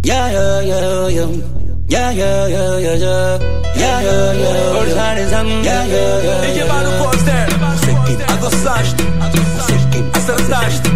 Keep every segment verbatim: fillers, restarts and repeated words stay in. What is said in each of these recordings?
Yeah, yeah, yeah, yeah. Yeah, yeah, yeah, yeah, yeah. Yeah, yeah, yeah. Organizando. Yeah, yeah, yeah. D J Mano Poster. Adoçaste. Acertaste.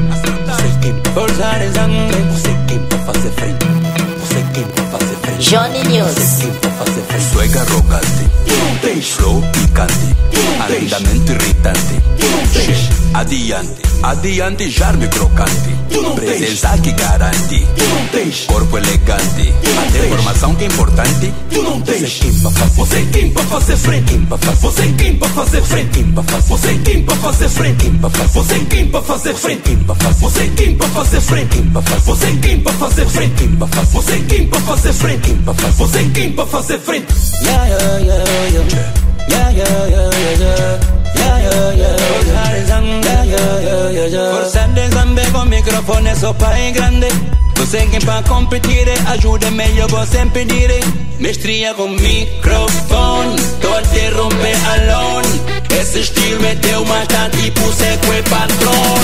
Organizando. Você quem pra fazer frente. Você quem pra fazer frente. Johnny News. Você quem pra fazer frente. Suega arrogante. Tu não tens flow picante. Tu não tens ardamento irritante. Tu não tens adiante. Adiante jarme crocante. Tu não tens presença que garante. Tu não tens corpo elegante. A deformação que é importante. Tu não tens você quem pra fazer frente. Você quem pra fazer frente. Você quem pra fazer frente. Você quem pra fazer frente. Você quem pra fazer frente. Você quem pra fazer frente. Você quem pra fazer frente. Você quem pra fazer frente. Yeah, yeah, yeah, yeah. Yeah, yeah, yeah, yeah. Yeah, yeah, yeah. Organizando. Yeah, yeah, yeah, yeah, yeah. Força de zambe com microfone só pai grande. Você quem pra competir, ajuda-me, eu vou sempre pedir. Mestria com microfone, tô a te romper alone. Esse estilo é teu, mas tá tipo seco e patrão.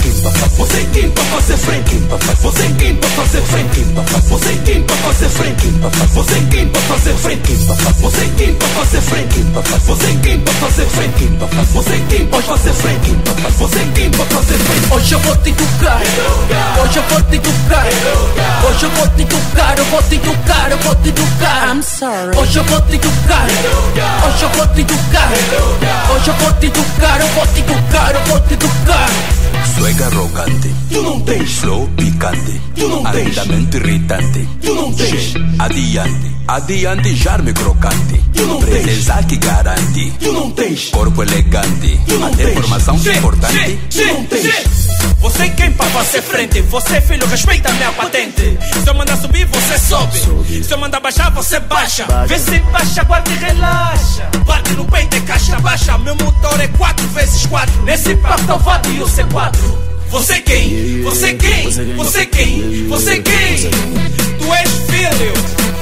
Você quem pra fazer frente. Você quem pra fazer frente. Você quem pra fazer frente. Você quem pra fazer frente. Você quem pra fazer frente. Você quem pra fazer frente. Você quem pra fazer frente. Você quem pra fazer frente. Hoje eu vou te tocar. Hoje eu vou te tocar. Hoje eu vou te tocar. Eu vou te tocar. Eu vou te tocar. I'm sorry. Hoje eu vou te tocar. Hoje eu vou te tocar. Hoje eu vou te tocar. Eu vou te tocar. Eu vou te tocar. Suega arrogante. Tu não tens flow picante. Tu não tens ardamento irritante. Tu não tens adiante. Adiante jarme crocante. Tu não tens presença que garante. Tu não tens corpo elegante. Tu não tens deformação que é importante. Tu não tens. Você quem pra fazer frente. Você filho respeita a minha patente. Se eu mandar subir você sobe. Se eu mandar baixar você baixa. Vê se baixa, guarda e relaxa. Bate no peito e caixa baixa. Meu motor é quatro vezes quatro. Nesse papo vado e o C quatro. Você quem? Você quem? Você quem? Você quem? Tu és filho.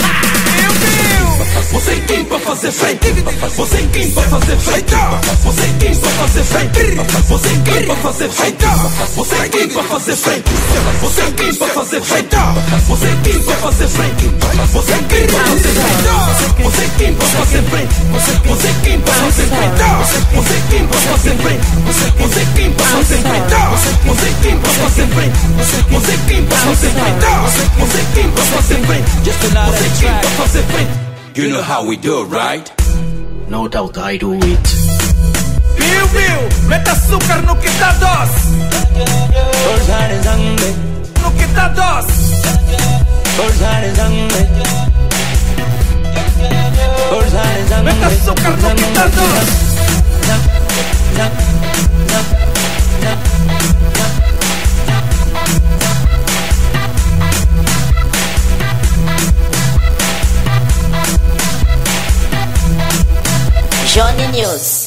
Meu Deus. Você quem pra fazer frente. Você quem pra fazer frente. Você quem pra fazer frente. Você quem pra fazer frente. Você quem pra fazer frente. Você quem pra fazer frente. Você quem pra fazer frente. Você quem pra fazer frente. Você quem pra fazer frente. Você quem pra fazer frente. Você quem pra fazer frente. Você quem pra fazer frente. Você quem pra fazer frente. Você quem pra fazer frente. Você quem pra fazer frente. Just another Você quem pra track. fazer frente. You know how we do, right? No doubt I do it. Bill, Bill, meta açúcar no que tá doce. Organizando. No que tá doce. Organizando. Organizando. Meta açúcar no que tá doce. Johnny News.